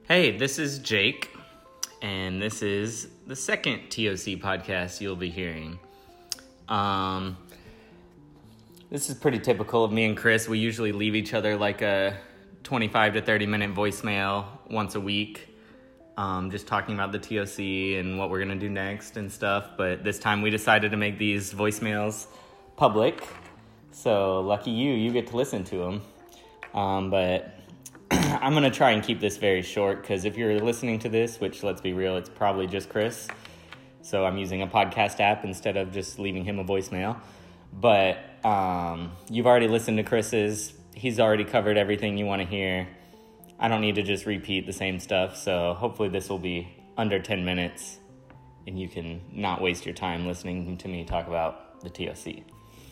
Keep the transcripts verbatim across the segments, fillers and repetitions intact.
Hey, this is Jake, and this is the second T O C podcast you'll be hearing. Um, this is pretty typical of me and Chris. We usually leave each other like a twenty-five to thirty minute voicemail once a week, um, just talking about the T O C and what we're going to do next and stuff. But this time we decided to make these voicemails public. So lucky you, you get to listen to them. Um, but I'm going to try and keep this very short because if you're listening to this, which let's be real, it's probably just Chris. So I'm using a podcast app instead of just leaving him a voicemail. But um, you've already listened to Chris's. He's already covered everything you want to hear. I don't need to just repeat the same stuff. So hopefully this will be under ten minutes and you can not waste your time listening to me talk about the T O C.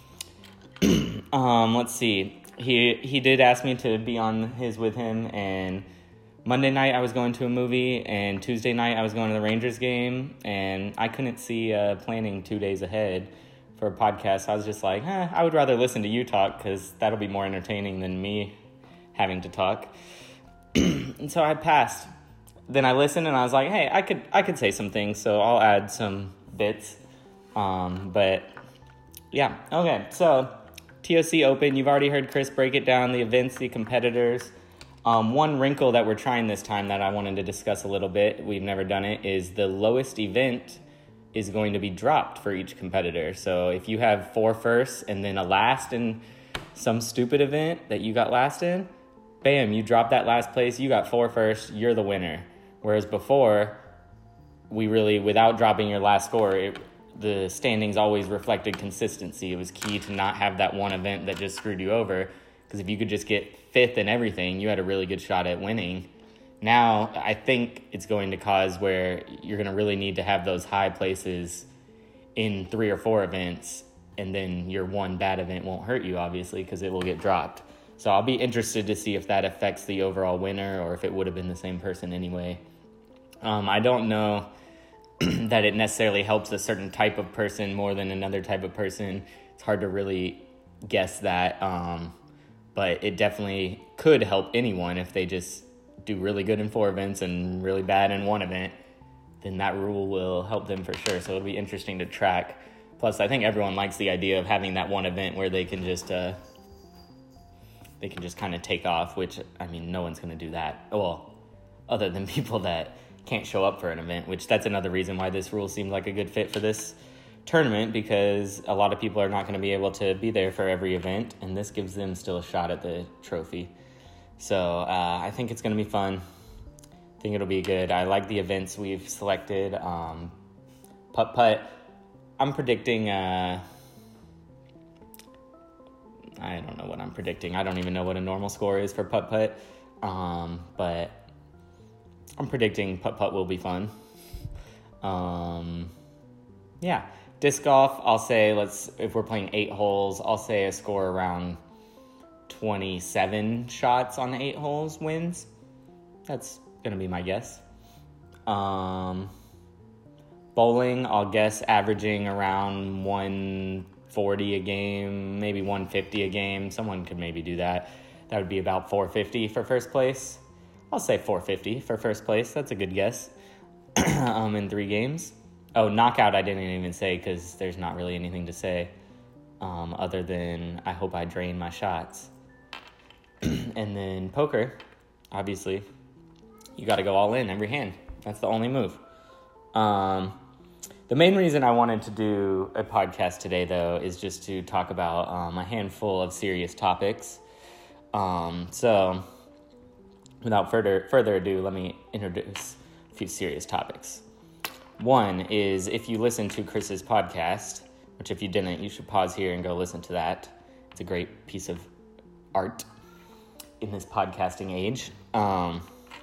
um, let's see. He he did ask me to be on his with him, and Monday night I was going to a movie, and Tuesday night I was going to the Rangers game, and I couldn't see uh, planning two days ahead for a podcast. I was just like, eh, I would rather listen to you talk because that'll be more entertaining than me having to talk. And so I passed. Then I listened, and I was like, hey, I could I could say some things, so I'll add some bits. Um, but yeah, okay, so T O C Open, you've already heard Chris break it down, the events, the competitors. Um, one wrinkle that we're trying this time that I wanted to discuss a little bit, we've never done it, is the lowest event is going to be dropped for each competitor. So if you have four firsts and then a last in some stupid event that you got last in, bam, you drop that last place, you got four firsts, you're the winner. Whereas before, we really, without dropping your last score, it, the standings always reflected consistency. It was key to not have that one event that just screwed you over, because if you could just get fifth in everything, you had a really good shot at winning. Now, I think it's going to cause where you're going to really need to have those high places in three or four events, and then your one bad event won't hurt you, obviously, because it will get dropped. So I'll be interested to see if that affects the overall winner or if it would have been the same person anyway. Um, I don't know that it necessarily helps a certain type of person more than another type of person. It's hard to really guess that, um, but it definitely could help anyone if they just do really good in four events and really bad in one event. Then that rule will help them for sure. So it'll be interesting to track. Plus, I think everyone likes the idea of having that one event where they can just uh, they can just kind of take off. Which, I mean, no one's going to do that. Well, other than people that can't show up for an event, which that's another reason why this rule seemed like a good fit for this tournament, because a lot of people are not going to be able to be there for every event, and this gives them still a shot at the trophy. So uh, I think it's going to be fun. I think it'll be good. I like the events we've selected. Um, putt-putt, I'm predicting... Uh, I don't know what I'm predicting. I don't even know what a normal score is for putt-putt, um, but I'm predicting putt-putt will be fun. Um, yeah. Disc golf, I'll say, let's if we're playing eight holes, I'll say a score around twenty-seven shots on the eight holes wins. That's going to be my guess. Um, bowling, I'll guess averaging around one forty a game, maybe one fifty a game. Someone could maybe do that. That would be about four fifty for first place. I'll say four fifty for first place. That's a good guess. um, in three games. Oh, knockout I didn't even say because there's not really anything to say um, other than I hope I drain my shots. And then poker, obviously, you got to go all in every hand. That's the only move. Um, the main reason I wanted to do a podcast today, though, is just to talk about um, a handful of serious topics. Um, so... Without further further ado, let me introduce a few serious topics. One is, if you listen to Chris's podcast, which if you didn't, you should pause here and go listen to that. It's a great piece of art in this podcasting age. Um,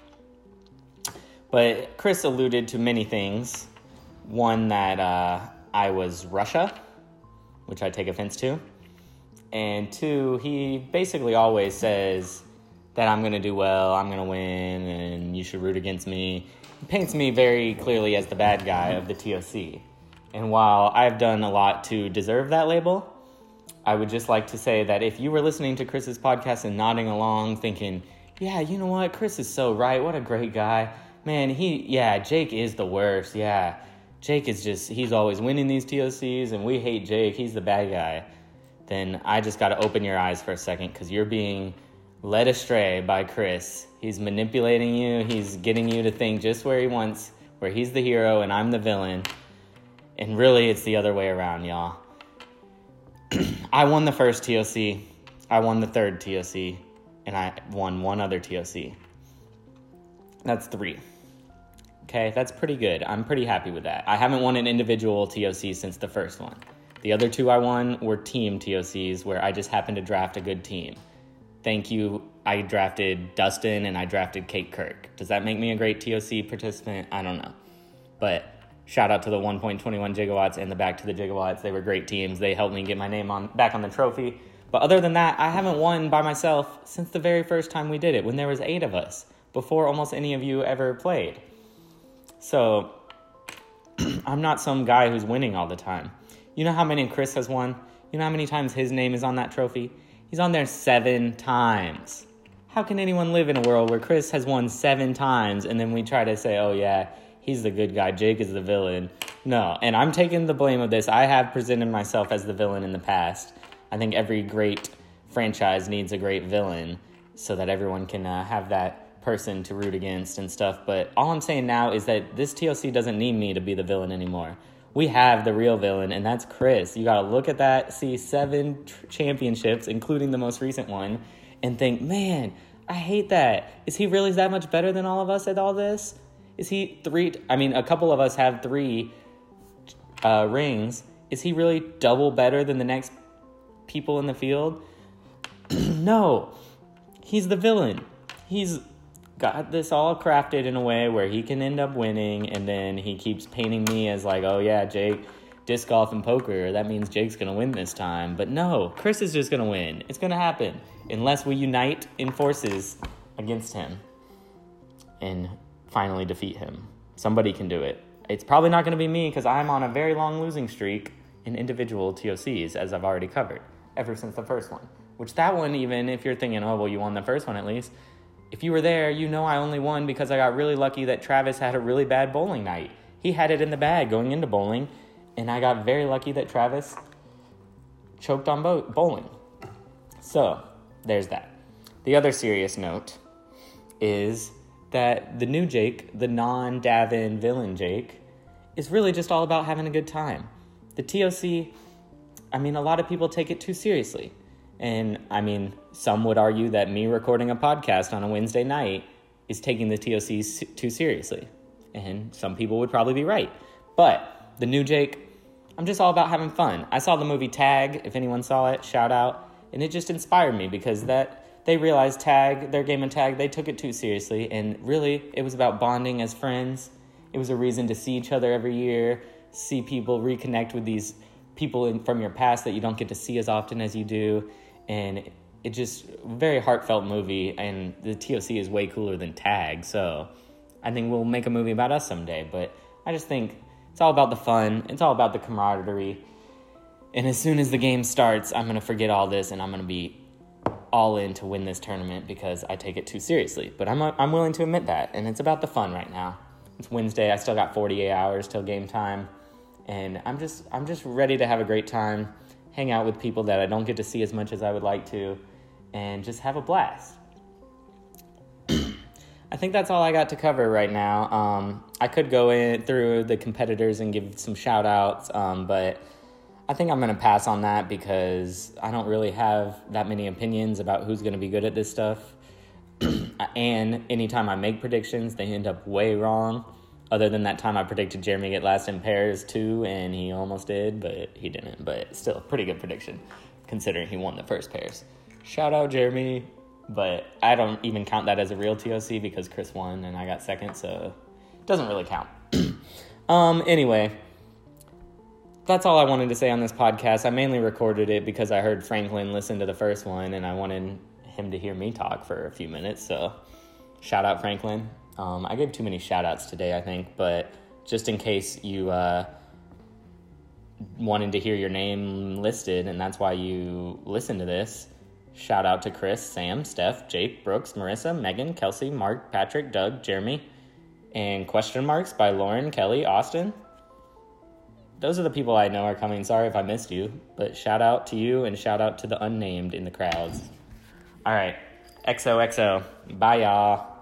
but Chris alluded to many things. One, that uh, I was Russia, which I take offense to. And two, he basically always says that I'm going to do well, I'm going to win, and you should root against me. He paints me very clearly as the bad guy of the T O C. And while I've done a lot to deserve that label, I would just like to say that if you were listening to Chris's podcast and nodding along thinking, Yeah, you know what? Chris is so right. What a great guy. Man, he, yeah, Jake is the worst. Yeah. Jake is just, he's always winning these T O Cs, and we hate Jake. He's the bad guy. Then I just got to open your eyes for a second, because you're being led astray by Chris. He's manipulating you. He's getting you to think just where he wants, where he's the hero and I'm the villain. And really, it's the other way around, y'all. I won the first T O C. I won the third T O C. And I won one other T O C. That's three. Okay, that's pretty good. I'm pretty happy with that. I haven't won an individual T O C since the first one. The other two I won were team T O Cs where I just happened to draft a good team. Thank you. I drafted Dustin and I drafted Kate Kirk. Does that make me a great T O C participant? I don't know. But shout out to the one point two one Gigawatts and the Back to the Gigawatts. They were great teams. They helped me get my name on back on the trophy. But other than that, I haven't won by myself since the very first time we did it, when there was eight of us, before almost any of you ever played. So, I'm not some guy who's winning all the time. You know how many Chris has won? You know how many times his name is on that trophy? He's on there seven times. How can anyone live in a world where Chris has won seven times and then we try to say, oh yeah, he's the good guy, Jake is the villain? No, and I'm taking the blame of this. I have presented myself as the villain in the past. I think every great franchise needs a great villain so that everyone can uh, have that person to root against and stuff. But all I'm saying now is that this T O C doesn't need me to be the villain anymore. We have the real villain, and that's Chris. You got to look at that, see seven tr- championships, including the most recent one, and think, man, I hate that. Is he really that much better than all of us at all this? Is he three? I mean, a couple of us have three uh, rings. Is he really double better than the next people in the field? No, he's the villain. He's got this all crafted in a way where he can end up winning, and then he keeps painting me as like, oh yeah, Jake, disc golf and poker, that means Jake's gonna win this time. But no, Chris is just gonna win. It's gonna happen unless we unite in forces against him and finally defeat him. Somebody can do it. It's probably not gonna be me, because I'm on a very long losing streak in individual T O Cs, as I've already covered, ever since the first one. Which that one, even if you're thinking, oh, well, you won the first one at least, if you were there, you know I only won because I got really lucky that Travis had a really bad bowling night. He had it in the bag going into bowling, and I got very lucky that Travis choked on bo- bowling. So, there's that. The other serious note is that the new Jake, the non-Davin villain Jake, is really just all about having a good time. The T O C, I mean, a lot of people take it too seriously. And, I mean, some would argue that me recording a podcast on a Wednesday night is taking the T O C too seriously. And some people would probably be right. But the new Jake, I'm just all about having fun. I saw the movie Tag. If anyone saw it, shout out. And it just inspired me because that they realized Tag, their game of Tag, they took it too seriously. And really, it was about bonding as friends. It was a reason to see each other every year, see people reconnect with these people in, from your past that you don't get to see as often as you do. And it just, very heartfelt movie, and the T O C is way cooler than Tag, so I think we'll make a movie about us someday. But I just think it's all about the fun, it's all about the camaraderie, and as soon as the game starts, I'm going to forget all this, and I'm going to be all in to win this tournament because I take it too seriously. But I'm I'm willing to admit that, and it's about the fun right now. It's Wednesday, I still got forty-eight hours till game time, and I'm just I'm just ready to have a great time, hang out with people that I don't get to see as much as I would like to, and just have a blast. I think that's all I got to cover right now. Um, I could go in through the competitors and give some shout outs, um, but I think I'm going to pass on that because I don't really have that many opinions about who's going to be good at this stuff. And anytime I make predictions, they end up way wrong. Other than that time I predicted Jeremy get last in pairs too, and he almost did, but he didn't. But still, pretty good prediction, considering he won the first pairs. Shout out Jeremy, but I don't even count that as a real T O C because Chris won and I got second, so it doesn't really count. um. Anyway, that's all I wanted to say on this podcast. I mainly recorded it because I heard Franklin listen to the first one, and I wanted him to hear me talk for a few minutes, so shout out Franklin. Um, I gave too many shout-outs today, I think, but just in case you uh, wanted to hear your name listed and that's why you listen to this, Shout out to Chris, Sam, Steph, Jake, Brooks, Marissa, Megan, Kelsey, Mark, Patrick, Doug, Jeremy, and question marks by Lauren, Kelly, Austin. Those are the people I know are coming. Sorry if I missed you, but shout out to you and shout out to the unnamed in the crowds. All right, X O X O. Bye, y'all.